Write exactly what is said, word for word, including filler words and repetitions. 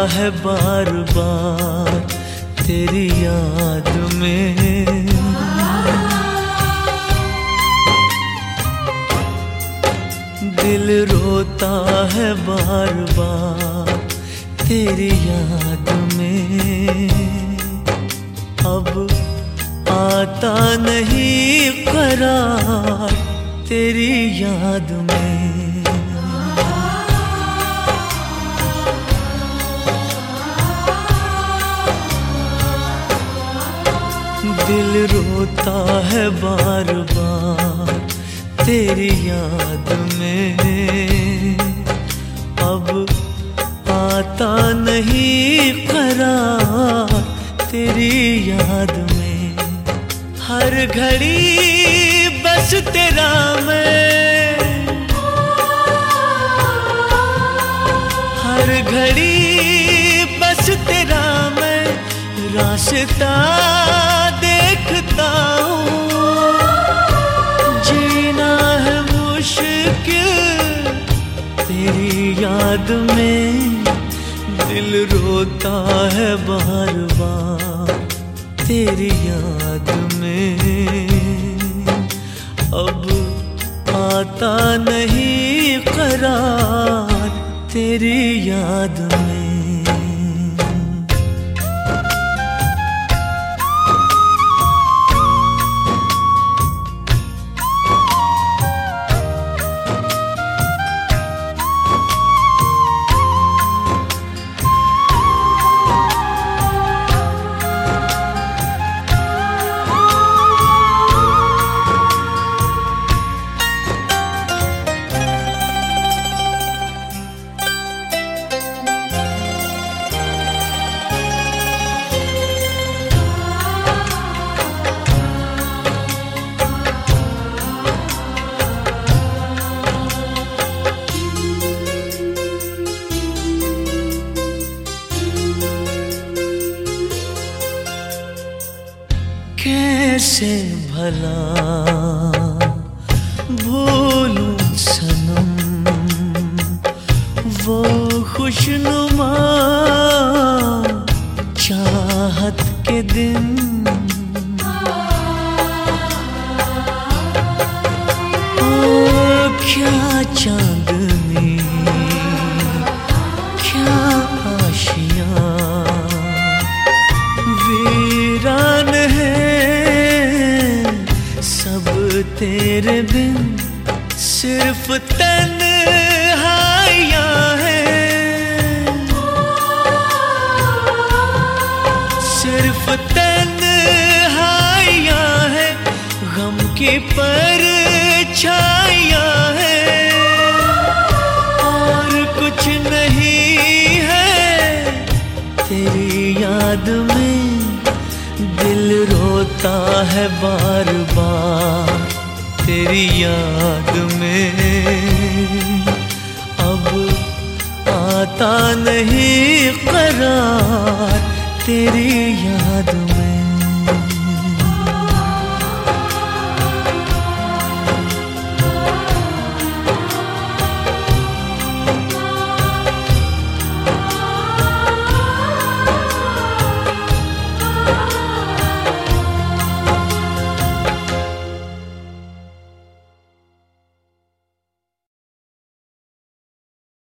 है बार बार तेरी याद में। दिल रोता है बार बार तेरी याद में। अब आता नहीं करार तेरी याद में। दिल रोता है बार बार तेरी याद में। अब आता नहीं करार तेरी याद में। हर घड़ी बस तेरा मैं, हर घड़ी बस तेरा मैं रास्ता देखता हूँ। जीना है मुश्किल तेरी याद में। दिल रोता है बार बार तेरी याद में। अब आता नहीं करार तेरी याद में। कैसे भला भूलूं सनम वो खुशनुमा चाहत के दिन। ओ क्या चांदनी क्या आशियाँ वीरान है तेरे बिन। सिर्फ तन्हाइयाँ हैं, सिर्फ तन्हाइयाँ हैं। गम की परछाइयाँ हैं और कुछ नहीं है तेरी याद में। दिल रोता है बार बार तेरी याद में। अब आता नहीं करार तेरी याद में। Oh